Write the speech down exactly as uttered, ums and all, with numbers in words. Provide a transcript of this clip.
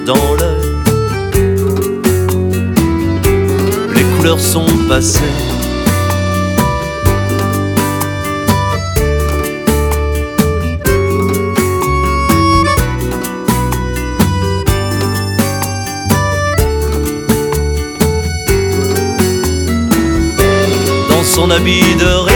dans l'œil. Les couleurs sont passées. Dans son habit de